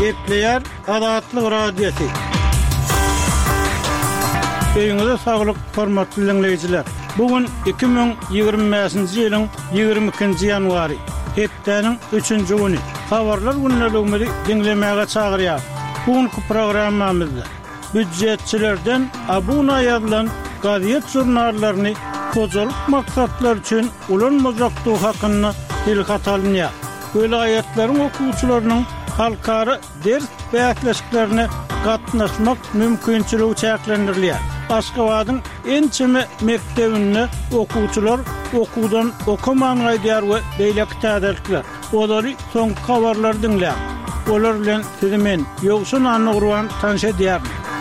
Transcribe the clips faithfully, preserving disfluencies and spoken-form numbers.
Kepleyer Adatlyk Radiosu. Öýüňize saglyk, hormatly dinleýijiler. Bugün iki bin ýygrimi beşinji ýylyň ýygrimi ikinji ýanwary, hepdeniň üçünji güni. Habarlar günneligini dinlemäge çagyrýar. Bugünkü programmamyzda büdjetçilerden abuna ýazylan gaziet jurnallaryny kojalyk maksatlar üçin ulanmajakdygy hakyna dilgat alynýar. Vilayatleriň okuwçylarynyň halkara ders bähleşiklerine gatnaşmak mümkinçiligi çäklendirilýär. Aşgabatyň ençeme mektebinde okuwçylar okuwdan okuman gaýdýar we beýlek täzelikler. Olary soňky habarlar dinlär. Olar bilen sizi men Ýogşun Anugurwan tanış edýär.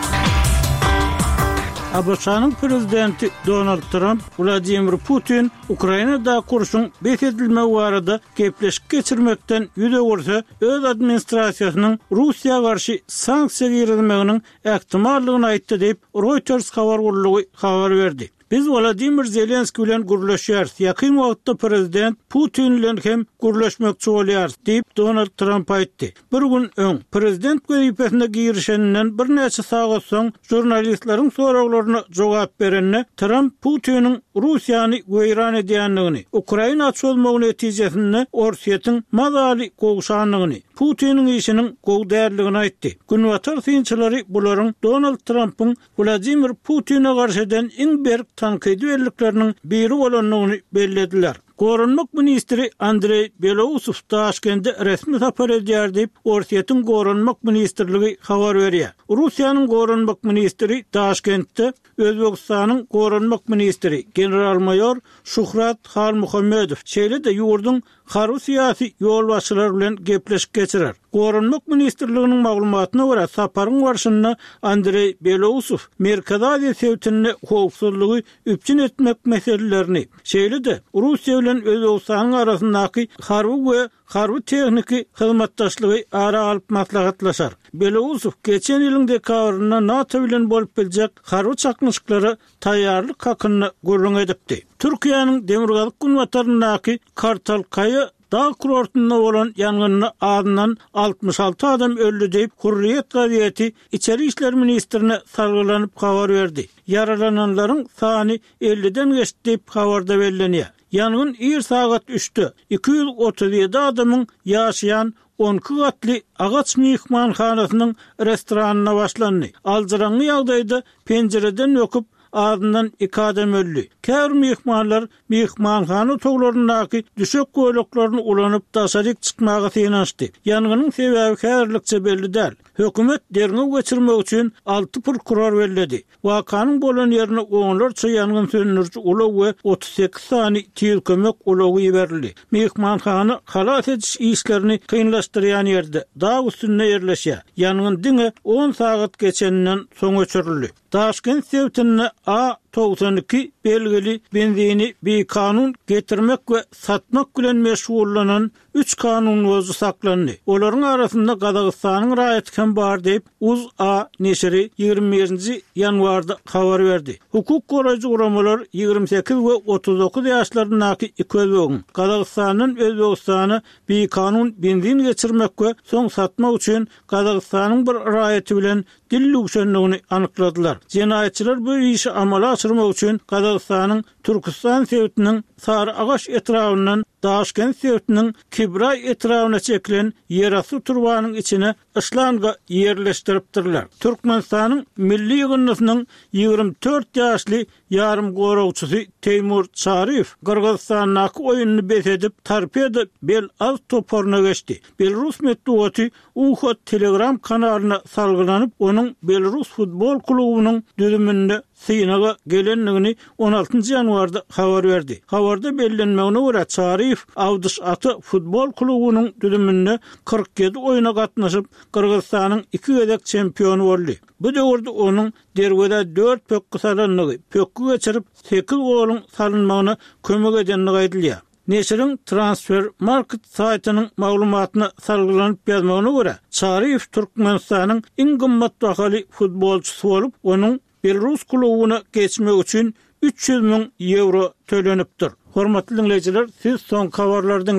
Abşanyň prezidenti Donald Trump, Vladimir Putin Ukrainada kurşun besedilme barada gepleşik geçirmekden ýüze görse, öz administrasiýasynyň Russiýa garşy sanksiýa girmeginiň ähtimallygyny aýtdy diýip Reuters habar gurulugy habar berdi. Biz Vladimir Zelenskiy bilen guruluşýarys. Ýakyn wagtda prezident Putin bilen hem guruluşmakçy bolýarys diýip Donald Trump aýtdy. Bir gün öň prezident göýüpesine girişenden bir näçe sagat soň jurnalistlaryň soraglaryna jogap berende Trump Putiniň Russiýany göýran edýänligini, Ukraina açylmagy netijesinde Orsiýetin mazaly gowşanlygyny, Putiniň işiniň gowdärligini aýtdy. Günwatar synçylary bularyň Donald Trump'yň Vladimir Putin'e garşydan iň berk tankydy berlikleriniň biri bolanlygyny bellediler. Gorunmak ministri Andrey Belousov Taşkentde resmi sapar edýär diýip Orsiýetin Gorunmak ministrligi habar berýär. Russiýanyň Gorunmak ministri Taşkentde Özbekistanyň Gorunmak ministri general-mayor Şuhrat Halmuhammedow şeýle-de ýurduň harby syýasy ýolbaşçylar bilen gepleşik geçirer. Gorunmak ministrliginiň maglumatyna görä saparyň barşynda Andrey Belousov Merkez Aziýa sewtini howpsuzlygy üpçün etmek meselelerini, şeýle-de Russiýa bilen Özbekistanyň arasyndaky harby we harby tehniki hyzmatdaşlygy ara alyp maslahatlaşar. Belousov geçen ýylyň dekabrynda NATO bilen bolup biljek harby çakmyşyklary taýýarlyk hakyna gurrun edipdi. Türkiýanyň Demirgazyk günwataryndaky Kartal Kaýa dağ kurortunda bolan ýangynny adından altmış alty adam öldü diýip Hurriyet gazieti İçeri işler ministrine salgylanyp habar berdi. Yaralananlaryň sany elliden geçdi diýip habarda bellenýär. Yangyn ir sagat üçte iki yüz otuz ýedi adamyň ýaşaýan on iki gatly agaç mehmanhanasynyň restoranyna başlandy. Aldyrangy ýagdaýda penjereden öküp ardından iki adam öldü. Kär mehmanlar mehmanhana toglaryndaky düşek goýlaklaryny ulanyp daşaryk çykmaga synaşdy. Ýanganyň sebäbi härlikçe belli däl. Hökümet derine geçirmek üçin altı prokuror bellädi. Wakanyň bolan ýerine oňlarça ýangyn söndürýüçi ulag we otuz sekiz sany tiyil kömek ulagy ýeberildi. Mehmanhana halat ediş işlerini kynlaşdyrýan ýerde dağ üstünde ýerleşýär. Ýangyn diňe on sagat geçenden soň öçürildi. Taşkent sewtini A doksan iki belgeli benzini bir kanun getirmek ve satmak bilen meşgullanan üç kanun bozu saklandı. Olaryň arasynda Gazagystanyň raýaty bar diýip Uz A neşri ýygrimi beşinji ýanwarda habar berdi. Hukuk goraýjy uramalar ýygrimi sekiz we otuz dokuz ýaşlaryndaky iki özbegiň Gazagystanyň Özbegistana bir kanun benzin geçirmek we soň satmak üçin Gazagystanyň bir raýaty bilen dilli üçinligini anykladylar. Jenaýetçiler bu işi amala aşyrmak üçin Gazagystanyň Türkistan sewtiniň Sary Agaş etrafyndan Taşkent sewtiniň Kibray etrawyna çekilen ýerasy turbanyň içine ışlanga ýerleşdiripdirler. Türkmenistanyň milli ýygnasynyň ýygrimi dört ýaşly ýarym gorawçysy Teymur Çaryýew Kyrgyzstanyň oýunyny besedip torpeda bel az toporuna geçdi. Belarus medeniýeti U H Telegram kanalyna salgylanyp onuň Belarus futbol klubynyň düzüminde synaga gelenligini on altynjy ýanwarda habar berdi. Habarda bellenmegine görä Çaryýew Awdyş Aty futbol klubynyň düzüminde kırk ýedi oýuna gatnaşyp Kyrgyzstanyň iki gezek çempionu boldy. Bu döwürde onuň derwede dört pökkü salanlygy, pökkü geçirip sekiz golun salınmagyna kömek edenligi aýdylýar. Neşriň transfer market saýtynyň maglumatyna salgylanyp ýazmagyna görä Çaryýew Türkmenistanyň iň gymmat bahaly futbolçysy bolup onuň Belarus klubyna geçmek üçin üç yüz miň euro tölenipdir. Hormatly dinleyijiler, siz soň habarlardan